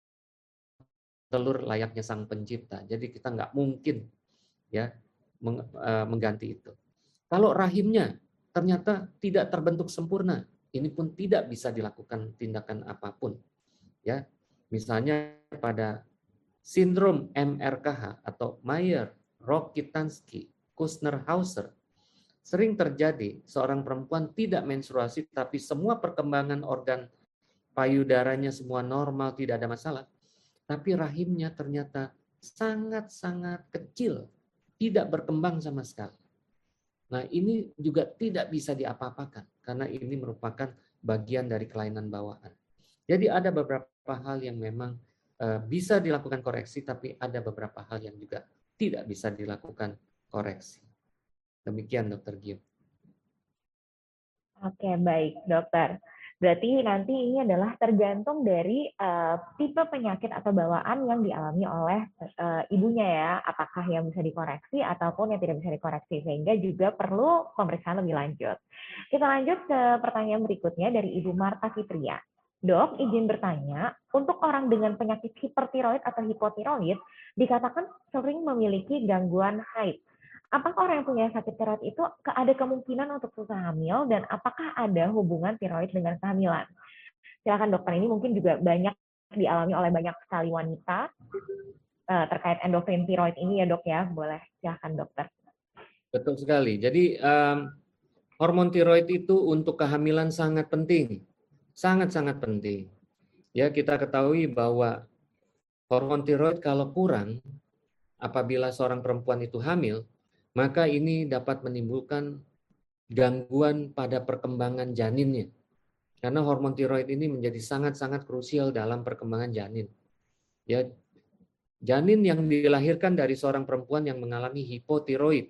telur layaknya sang pencipta. Jadi kita nggak mungkin ya mengganti itu. Kalau rahimnya ternyata tidak terbentuk sempurna, ini pun tidak bisa dilakukan tindakan apapun. Ya, misalnya pada sindrom M R K H atau Mayer-Rokitansky-Kushner-Hauser, sering terjadi seorang perempuan tidak menstruasi tapi semua perkembangan organ payudaranya semua normal, tidak ada masalah. Tapi rahimnya ternyata sangat-sangat kecil, tidak berkembang sama sekali. Nah, ini juga tidak bisa diapa-apakan, karena ini merupakan bagian dari kelainan bawaan. Jadi ada beberapa hal yang memang bisa dilakukan koreksi, tapi ada beberapa hal yang juga tidak bisa dilakukan koreksi. Demikian, Dokter Gio. Oke, baik, Dokter. Berarti nanti ini adalah tergantung dari uh, tipe penyakit atau bawaan yang dialami oleh uh, ibunya ya, apakah yang bisa dikoreksi ataupun yang tidak bisa dikoreksi, sehingga juga perlu pemeriksaan lebih lanjut. Kita lanjut ke pertanyaan berikutnya dari Ibu Marta Fitria. Dok, izin bertanya, untuk orang dengan penyakit hipertiroid atau hipotiroid dikatakan sering memiliki gangguan haid. Apakah orang yang punya sakit tiroid itu ada kemungkinan untuk susah hamil, dan apakah ada hubungan tiroid dengan kehamilan? Silakan dokter, ini mungkin juga banyak dialami oleh banyak sekali wanita uh, terkait endokrin tiroid ini ya dok ya, boleh silakan dokter. Betul sekali, jadi um, hormon tiroid itu untuk kehamilan sangat penting, sangat-sangat penting. Ya, kita ketahui bahwa hormon tiroid kalau kurang, apabila seorang perempuan itu hamil, maka ini dapat menimbulkan gangguan pada perkembangan janinnya. Karena hormon tiroid ini menjadi sangat-sangat krusial dalam perkembangan janin. Ya, janin yang dilahirkan dari seorang perempuan yang mengalami hipotiroid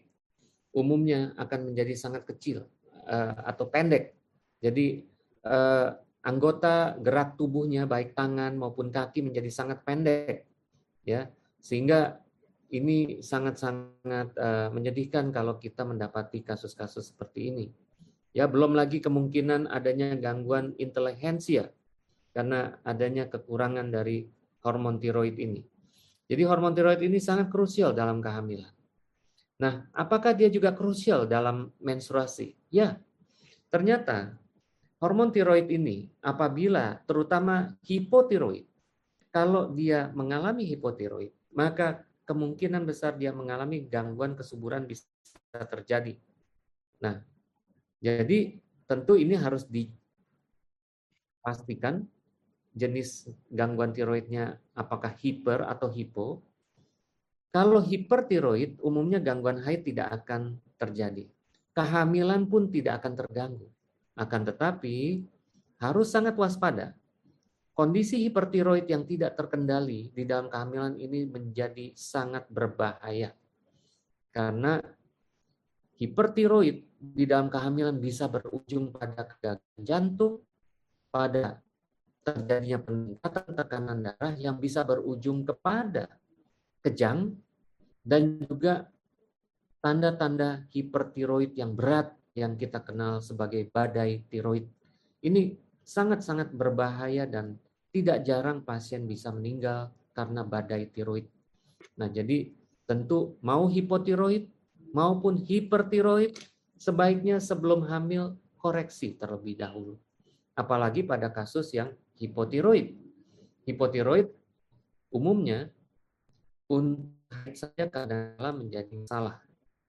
umumnya akan menjadi sangat kecil uh, atau pendek. Jadi uh, anggota gerak tubuhnya baik tangan maupun kaki menjadi sangat pendek. Ya, sehingga ini sangat-sangat uh, menyedihkan kalau kita mendapati kasus-kasus seperti ini. Ya, belum lagi kemungkinan adanya gangguan intelijensia karena adanya kekurangan dari hormon tiroid ini. Jadi hormon tiroid ini sangat krusial dalam kehamilan. Nah, apakah dia juga krusial dalam menstruasi? Ya, ternyata hormon tiroid ini apabila terutama hipotiroid, kalau dia mengalami hipotiroid, maka kemungkinan besar dia mengalami gangguan kesuburan bisa terjadi. Nah, jadi tentu ini harus dipastikan jenis gangguan tiroidnya apakah hiper atau hipo. Kalau hipertiroid, umumnya gangguan haid tidak akan terjadi. Kehamilan pun tidak akan terganggu. Akan tetapi, harus sangat waspada. Kondisi hipertiroid yang tidak terkendali di dalam kehamilan ini menjadi sangat berbahaya. Karena hipertiroid di dalam kehamilan bisa berujung pada kegagalan jantung, pada terjadinya peningkatan tekanan darah yang bisa berujung kepada kejang, dan juga tanda-tanda hipertiroid yang berat yang kita kenal sebagai badai tiroid. Ini sangat-sangat berbahaya dan tidak jarang pasien bisa meninggal karena badai tiroid. Nah, jadi tentu mau hipotiroid maupun hipertiroid sebaiknya sebelum hamil koreksi terlebih dahulu. Apalagi pada kasus yang hipotiroid. Hipotiroid umumnya untuk saja kadang-kadang menjadi masalah.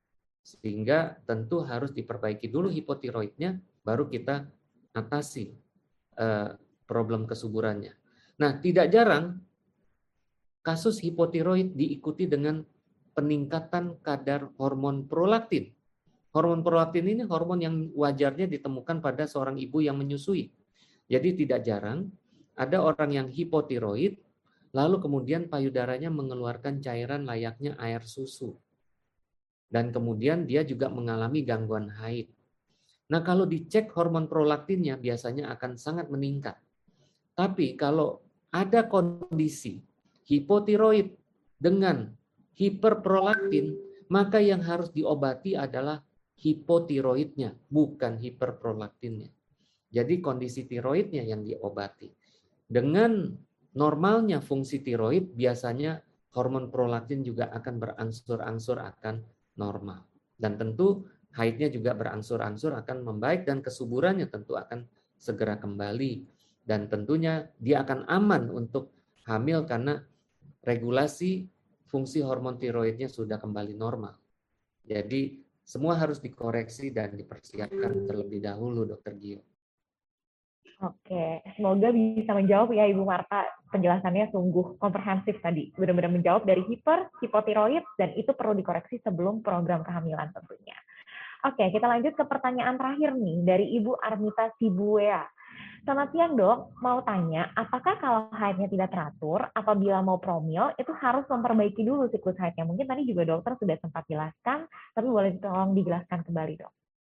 Sehingga tentu harus diperbaiki dulu hipotiroidnya, baru kita atasi uh, problem kesuburannya. Nah, tidak jarang kasus hipotiroid diikuti dengan peningkatan kadar hormon prolaktin. Hormon prolaktin ini hormon yang wajarnya ditemukan pada seorang ibu yang menyusui. Jadi tidak jarang ada orang yang hipotiroid, lalu kemudian payudaranya mengeluarkan cairan layaknya air susu. Dan kemudian dia juga mengalami gangguan haid. Nah, kalau dicek hormon prolaktinnya biasanya akan sangat meningkat. Tapi kalau ada kondisi hipotiroid dengan hiperprolaktin, maka yang harus diobati adalah hipotiroidnya, bukan hiperprolaktinnya. Jadi kondisi tiroidnya yang diobati. Dengan normalnya fungsi tiroid, biasanya hormon prolaktin juga akan berangsur-angsur akan normal. Dan tentu haidnya juga berangsur-angsur akan membaik dan kesuburannya tentu akan segera kembali. Dan tentunya dia akan aman untuk hamil karena regulasi fungsi hormon tiroidnya sudah kembali normal. Jadi semua harus dikoreksi dan dipersiapkan terlebih dahulu, Dokter Gio. Oke, semoga bisa menjawab ya Ibu Marta. Penjelasannya sungguh komprehensif tadi. Benar-benar menjawab dari hiper, hipotiroid, dan itu perlu dikoreksi sebelum program kehamilan tentunya. Oke, kita lanjut ke pertanyaan terakhir nih dari Ibu Armita Sibuea. Selamat siang dok, mau tanya, apakah kalau haidnya tidak teratur, apabila mau promil, itu harus memperbaiki dulu siklus haidnya? Mungkin tadi juga dokter sudah sempat jelaskan, tapi boleh tolong dijelaskan kembali dok.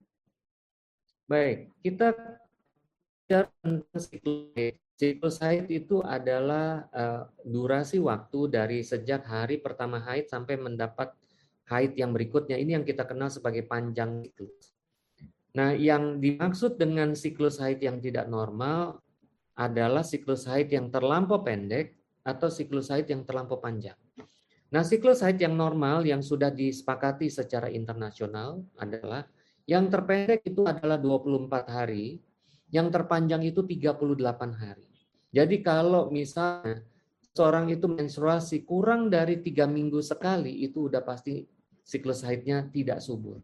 Baik, kita bicara tentang siklus haid. Siklus haid itu adalah uh, durasi waktu dari sejak hari pertama haid sampai mendapat haid yang berikutnya. Ini yang kita kenal sebagai panjang siklus. Nah, yang dimaksud dengan siklus haid yang tidak normal adalah siklus haid yang terlampau pendek atau siklus haid yang terlampau panjang. Nah, siklus haid yang normal yang sudah disepakati secara internasional adalah yang terpendek itu adalah dua puluh empat hari, yang terpanjang itu tiga puluh delapan hari. Jadi kalau misalnya seorang itu menstruasi kurang dari tiga minggu sekali, itu udah pasti siklus haidnya tidak subur.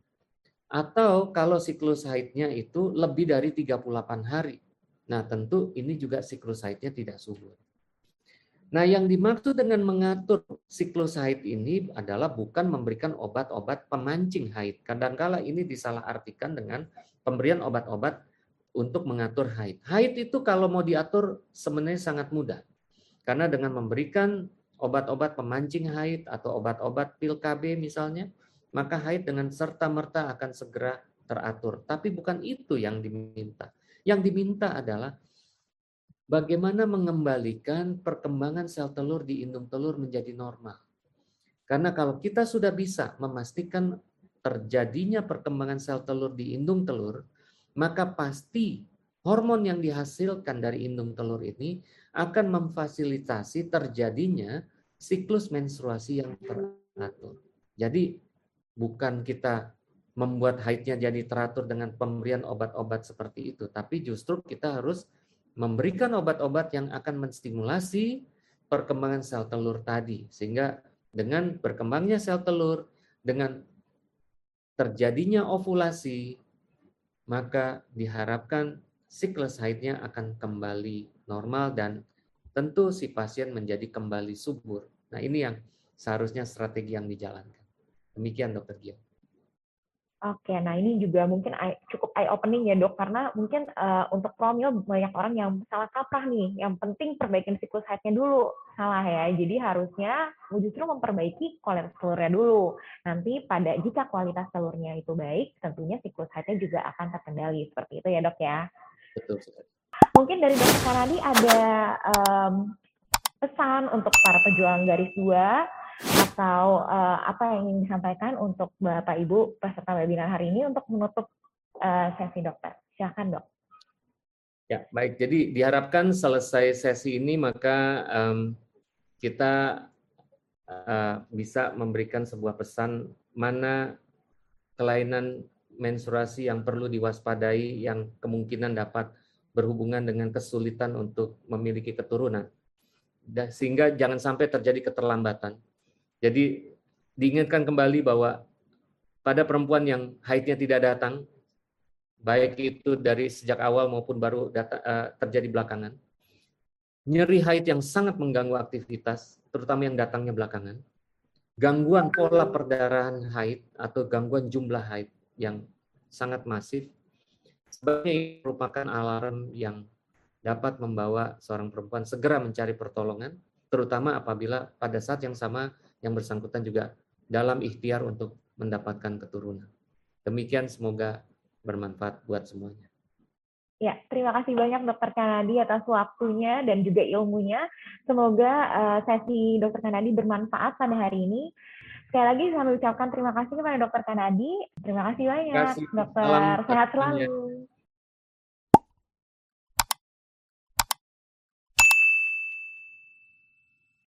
Atau kalau siklus haidnya itu lebih dari tiga puluh delapan hari. Nah, tentu ini juga siklus haidnya tidak subur. Nah, yang dimaksud dengan mengatur siklus haid ini adalah bukan memberikan obat-obat pemancing haid. Kadangkala ini disalahartikan dengan pemberian obat-obat untuk mengatur haid. Haid itu kalau mau diatur sebenarnya sangat mudah. Karena dengan memberikan obat-obat pemancing haid atau obat-obat pil K B misalnya, maka haid dengan serta-merta akan segera teratur. Tapi bukan itu yang diminta. Yang diminta adalah bagaimana mengembalikan perkembangan sel telur di indung telur menjadi normal. Karena kalau kita sudah bisa memastikan terjadinya perkembangan sel telur di indung telur, maka pasti hormon yang dihasilkan dari indung telur ini akan memfasilitasi terjadinya siklus menstruasi yang teratur. Jadi bukan kita membuat haidnya jadi teratur dengan pemberian obat-obat seperti itu, tapi justru kita harus memberikan obat-obat yang akan menstimulasi perkembangan sel telur tadi. Sehingga dengan berkembangnya sel telur, dengan terjadinya ovulasi, maka diharapkan siklus haidnya akan kembali normal dan tentu si pasien menjadi kembali subur. Nah, ini yang seharusnya strategi yang dijalankan. Demikian Dokter Gio. Oke, nah ini juga mungkin cukup eye-opening ya dok, karena mungkin uh, untuk promil banyak orang yang salah kaprah nih, yang penting perbaikin siklus haidnya dulu, salah ya, jadi harusnya justru memperbaiki kualitas telurnya dulu, nanti pada jika kualitas telurnya itu baik, tentunya siklus haidnya juga akan terkendali, seperti itu ya dok ya. Betul sekali. Mungkin dari dokter Karadi ada um, pesan untuk para pejuang garis dua, atau uh, apa yang ingin disampaikan untuk Bapak Ibu peserta webinar hari ini untuk menutup uh, sesi dokter. Silakan dok. Ya, baik. Jadi diharapkan selesai sesi ini maka um, kita uh, bisa memberikan sebuah pesan mana kelainan menstruasi yang perlu diwaspadai yang kemungkinan dapat berhubungan dengan kesulitan untuk memiliki keturunan. Sehingga jangan sampai terjadi keterlambatan. Jadi diingatkan kembali bahwa pada perempuan yang haidnya tidak datang, baik itu dari sejak awal maupun baru data, uh, terjadi belakangan. Nyeri haid yang sangat mengganggu aktivitas, terutama yang datangnya belakangan. Gangguan pola perdarahan haid atau gangguan jumlah haid yang sangat masif. Sebenarnya ini merupakan alarm yang dapat membawa seorang perempuan segera mencari pertolongan, terutama apabila pada saat yang sama yang bersangkutan juga dalam ikhtiar untuk mendapatkan keturunan. Demikian, semoga bermanfaat buat semuanya. Ya, terima kasih banyak Dokter Kanadi atas waktunya dan juga ilmunya. Semoga uh, sesi Dokter Kanadi bermanfaat pada hari ini. Sekali lagi saya mengucapkan terima kasih kepada Dokter Kanadi. Terima kasih banyak, Terima kasih. Dokter. Salam Sehat selalu.